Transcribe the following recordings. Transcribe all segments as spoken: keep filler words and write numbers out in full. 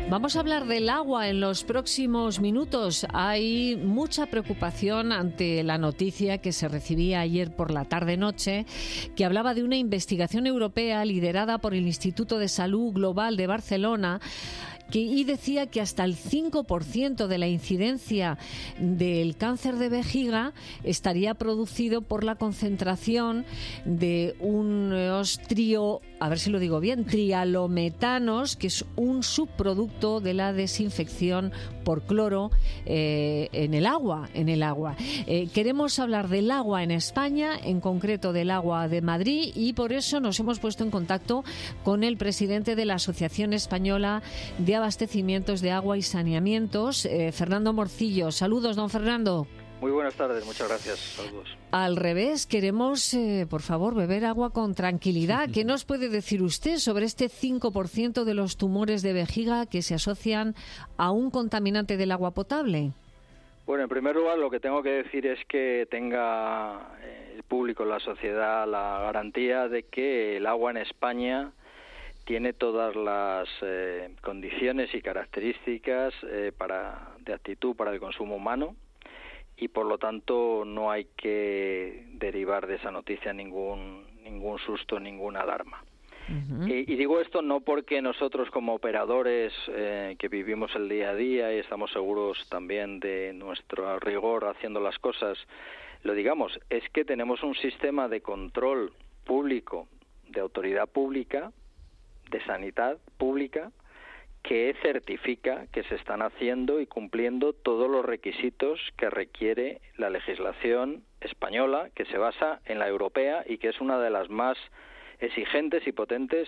Vamos a hablar del agua en los próximos minutos. Hay mucha preocupación ante la noticia que se recibía ayer por la tarde-noche, que hablaba de una investigación europea liderada por el Instituto de Salud Global de Barcelona, que, y decía que hasta el cinco por ciento de la incidencia del cáncer de vejiga estaría producido por la concentración de unos trio, a ver si lo digo bien, trialometanos, que es un subproducto de la desinfección por cloro eh, en el agua. En el agua. Eh, queremos hablar del agua en España, en concreto del agua de Madrid, y por eso nos hemos puesto en contacto con el presidente de la Asociación Española de Abastecimientos de Agua y Saneamientos, eh, Fernando Morcillo. Saludos, don Fernando. Muy buenas tardes, muchas gracias. Saludos. Al revés, queremos, eh, por favor, beber agua con tranquilidad. ¿Qué nos puede decir usted sobre este cinco por ciento de los tumores de vejiga que se asocian a un contaminante del agua potable? Bueno, en primer lugar, lo que tengo que decir es que tenga el público, la sociedad, la garantía de que el agua en España tiene todas las eh, condiciones y características eh, para de aptitud para el consumo humano, y por lo tanto no hay que derivar de esa noticia ningún ningún susto, ninguna alarma. Uh-huh. y, y digo esto no porque nosotros como operadores eh, que vivimos el día a día y estamos seguros también de nuestro rigor haciendo las cosas lo digamos, es que tenemos un sistema de control público, de autoridad pública, de sanidad pública, que certifica que se están haciendo y cumpliendo todos los requisitos que requiere la legislación española, que se basa en la europea y que es una de las más exigentes y potentes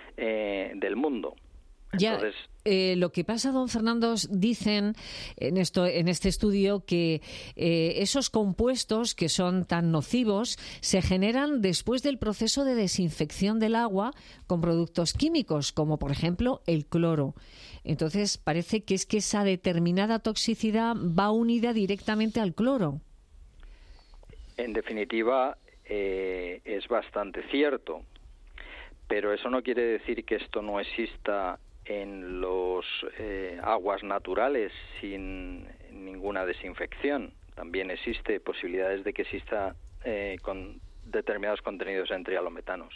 eh, del mundo. Entonces, ya, eh, lo que pasa, don Fernando, dicen en esto, en este estudio que eh, esos compuestos que son tan nocivos se generan después del proceso de desinfección del agua con productos químicos, como por ejemplo el cloro. Entonces, parece que es que esa determinada toxicidad va unida directamente al cloro. En definitiva, eh, es bastante cierto, pero eso no quiere decir que esto no exista en los eh, aguas naturales sin ninguna desinfección. También existe posibilidades de que exista eh, con determinados contenidos en trialometanos.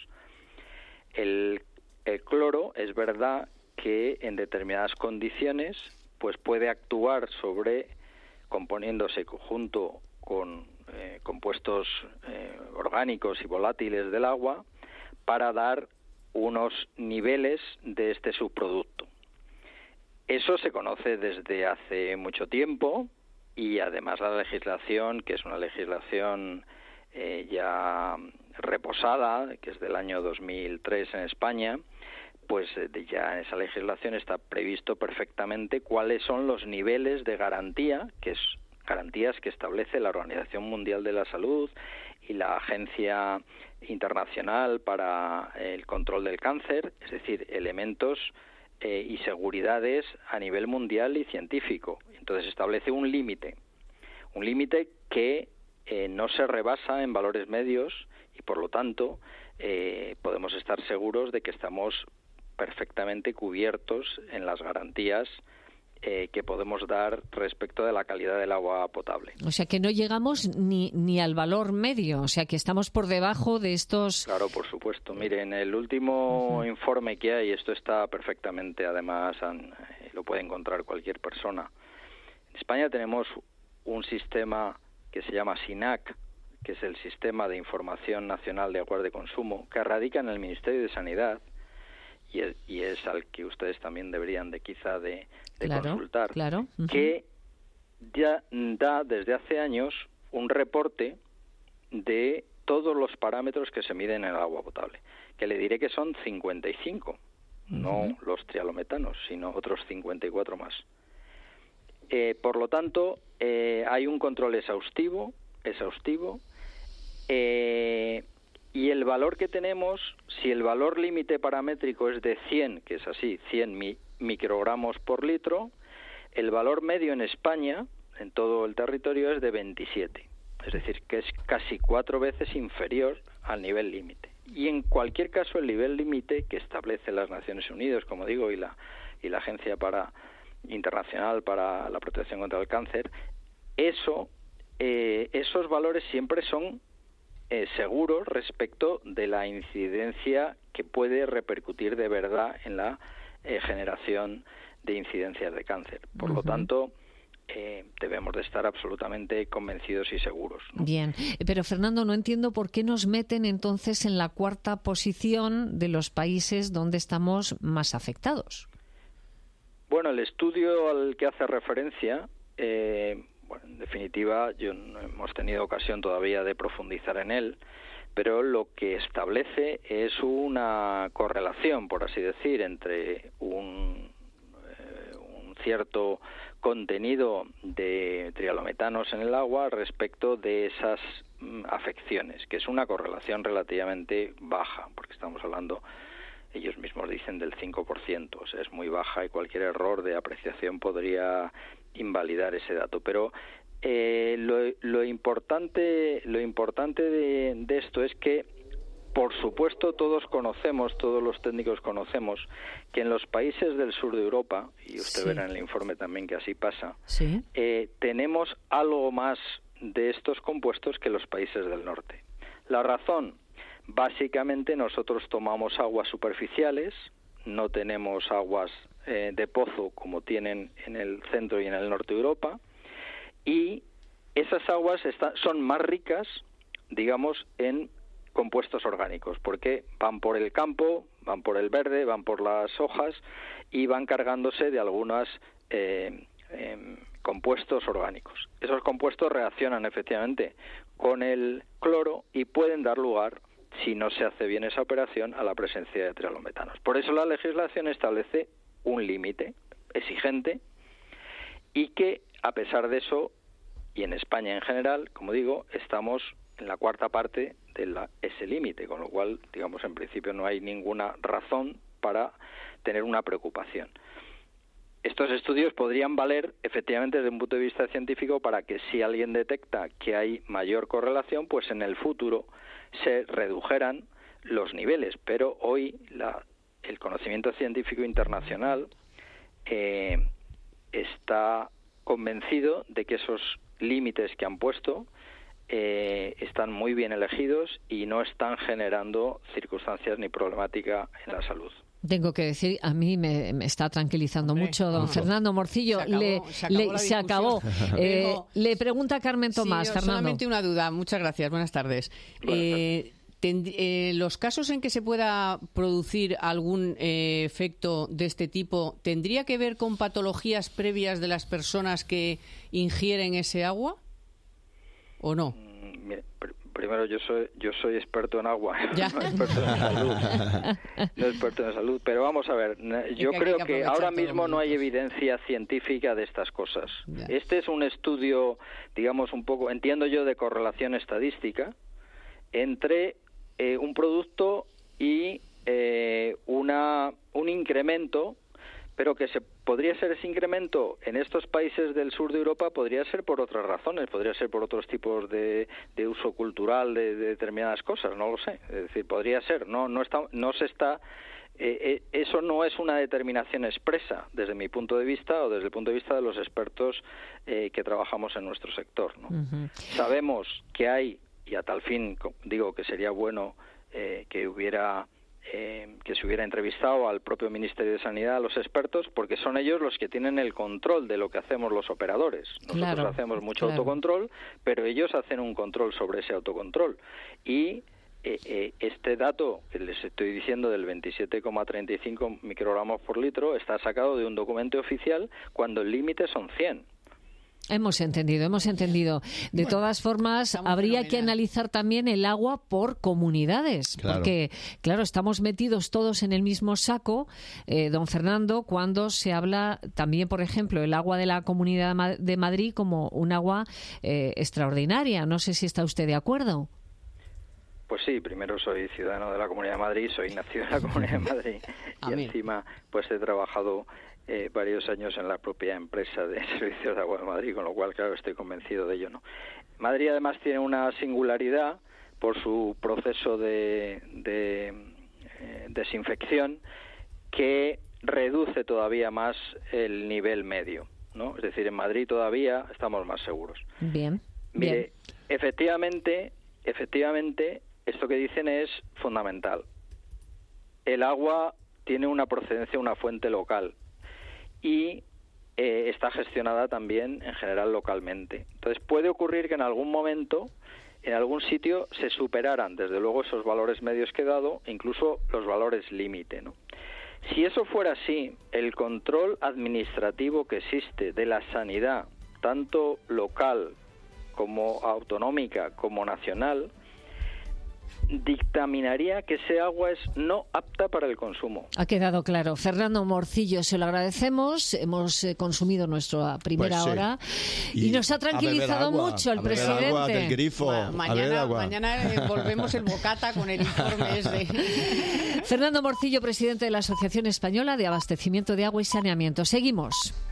El, el cloro es verdad que en determinadas condiciones pues puede actuar sobre, componiéndose junto con eh, compuestos eh, orgánicos y volátiles del agua, para dar unos niveles de este subproducto. Eso se conoce desde hace mucho tiempo, y además la legislación, que es una legislación eh, ya reposada, que es del año dos mil tres en España, pues ya en esa legislación está previsto perfectamente cuáles son los niveles de garantía, que es garantías que establece la Organización Mundial de la Salud y la Agencia Internacional para el Control del Cáncer, es decir, elementos eh, y seguridades a nivel mundial y científico. Entonces establece un límite, un límite que eh, no se rebasa en valores medios, y por lo tanto eh, podemos estar seguros de que estamos perfectamente cubiertos en las garantías Eh, que podemos dar respecto de la calidad del agua potable. O sea que no llegamos ni, ni al valor medio, o sea que estamos por debajo de estos... Claro, por supuesto. Miren, el último uh-huh. informe que hay, esto está perfectamente, además an, lo puede encontrar cualquier persona. En España tenemos un sistema que se llama SINAC, que es el Sistema de Información Nacional de Aguas de Consumo, que radica en el Ministerio de Sanidad, y es, y es al que ustedes también deberían de quizá de, de claro, consultar, claro. Uh-huh. que ya da desde hace años un reporte de todos los parámetros que se miden en el agua potable, que le diré que son cincuenta y cinco, uh-huh. no los trialometanos, sino otros cincuenta y cuatro más. Eh, por lo tanto, eh, hay un control exhaustivo, exhaustivo, eh, y el valor que tenemos, si el valor límite paramétrico es de cien, que es así, cien mi, microgramos por litro, el valor medio en España, en todo el territorio, es de veintisiete. Es decir, que es casi cuatro veces inferior al nivel límite. y en cualquier caso el nivel límite que establece las Naciones Unidas, como digo, y la y la Agencia para Internacional para la Protección contra el Cáncer, eso eh, esos valores siempre son eh, seguros respecto de la incidencia que puede repercutir de verdad en la eh, generación de incidencias de cáncer. Por uh-huh. lo tanto, Eh, debemos de estar absolutamente convencidos y seguros, ¿no? Bien, pero Fernando, no entiendo por qué nos meten entonces en la cuarta posición de los países donde estamos más afectados. Bueno, el estudio al que hace referencia, eh, bueno, en definitiva, yo no hemos tenido ocasión todavía de profundizar en él, pero lo que establece es una correlación, por así decir, entre un, eh, un cierto contenido de trialometanos en el agua respecto de esas mm, afecciones, que es una correlación relativamente baja, porque estamos hablando, ellos mismos dicen, del cinco por ciento, o sea, es muy baja y cualquier error de apreciación podría invalidar ese dato. Pero eh, lo, lo importante, lo importante de, de esto es que, por supuesto, todos conocemos, todos los técnicos conocemos, que en los países del sur de Europa, y usted sí. verá en el informe también que así pasa, ¿Sí? eh, tenemos algo más de estos compuestos que los países del norte. La razón, básicamente nosotros tomamos aguas superficiales, no tenemos aguas eh, de pozo como tienen en el centro y en el norte de Europa, y esas aguas está, son más ricas, digamos, en compuestos orgánicos, porque van por el campo, van por el verde, van por las hojas y van cargándose de algunos eh, eh, compuestos orgánicos. Esos compuestos reaccionan efectivamente con el cloro y pueden dar lugar, si no se hace bien esa operación, a la presencia de trialometanos. Por eso la legislación establece un límite exigente y que, a pesar de eso, y en España en general, como digo, estamos en la cuarta parte de la, ese límite, con lo cual, digamos, en principio no hay ninguna razón para tener una preocupación. Estos estudios podrían valer, efectivamente, desde un punto de vista científico, para que si alguien detecta que hay mayor correlación, pues en el futuro se redujeran los niveles. Pero hoy la, el conocimiento científico internacional eh, está convencido de que esos límites que han puesto Eh, están muy bien elegidos y no están generando circunstancias ni problemática en la salud. Tengo que decir, a mí me, me está tranquilizando Hombre, mucho don no. Fernando Morcillo. Se acabó, le, se acabó. Le, se acabó. Eh, Pero, le pregunta Carmen Tomás, sí, Fernando. Solamente una duda. Muchas gracias. Buenas tardes. Buenas eh, tardes. Ten, eh, los casos en que se pueda producir algún eh, efecto de este tipo, ¿tendría que ver con patologías previas de las personas que ingieren ese agua? ¿O no? Mire, pr- primero yo soy yo soy experto en agua, ¿Ya? no experto en salud, no experto en salud, pero vamos a ver, yo que creo que, que ahora mismo no hay evidencia científica de estas cosas. Ya. Este es un estudio, digamos, un poco, entiendo yo, de correlación estadística entre eh, un producto y eh, una un incremento, pero que se podría ser ese incremento en estos países del sur de Europa, podría ser por otras razones, podría ser por otros tipos de, de uso cultural de, de determinadas cosas, no lo sé. Es decir, podría ser, no no está no se está eh, eh, eso no es una determinación expresa desde mi punto de vista o desde el punto de vista de los expertos eh, que trabajamos en nuestro sector, ¿no? Uh-huh. Sabemos que hay, y a tal fin digo que sería bueno eh, que hubiera Eh, que se hubiera entrevistado al propio Ministerio de Sanidad, a los expertos, porque son ellos los que tienen el control de lo que hacemos los operadores. Nosotros claro, hacemos mucho claro. autocontrol, pero ellos hacen un control sobre ese autocontrol. Y eh, eh, este dato que les estoy diciendo del veintisiete coma treinta y cinco microgramos por litro está sacado de un documento oficial cuando el límite son cien. Hemos entendido, hemos entendido. De bueno, todas formas, habría fenomenal. que analizar también el agua por comunidades, claro. porque, claro, estamos metidos todos en el mismo saco, eh, don Fernando, cuando se habla también, por ejemplo, el agua de la Comunidad de Madrid como un agua eh, extraordinaria. No sé si está usted de acuerdo. Pues sí, primero soy ciudadano de la Comunidad de Madrid, soy nacido en la Comunidad de Madrid y mí. encima pues he trabajado Eh, varios años en la propia empresa de servicios de agua de Madrid, con lo cual, claro, estoy convencido de ello, ¿no? Madrid además tiene una singularidad por su proceso de, de eh, desinfección, que reduce todavía más el nivel medio, ¿no? Es decir, en Madrid todavía estamos más seguros. Bien. Mire, bien. efectivamente, efectivamente, esto que dicen es fundamental. El agua tiene una procedencia, una fuente local, y eh, está gestionada también en general localmente. Entonces puede ocurrir que en algún momento, en algún sitio, se superaran desde luego esos valores medios que he dado, incluso los valores límite, ¿no? Si eso fuera así, el control administrativo que existe de la sanidad, tanto local como autonómica como nacional, dictaminaría que ese agua es no apta para el consumo. Ha quedado claro. Fernando Morcillo, se lo agradecemos. Hemos eh, consumido nuestra primera pues sí. hora y, y nos ha tranquilizado agua, mucho el a beber presidente. Agua del grifo, bueno, mañana, mañana eh, volvemos el bocata con el informe ese. Fernando Morcillo, presidente de la Asociación Española de Abastecimiento de Agua y Saneamiento. Seguimos.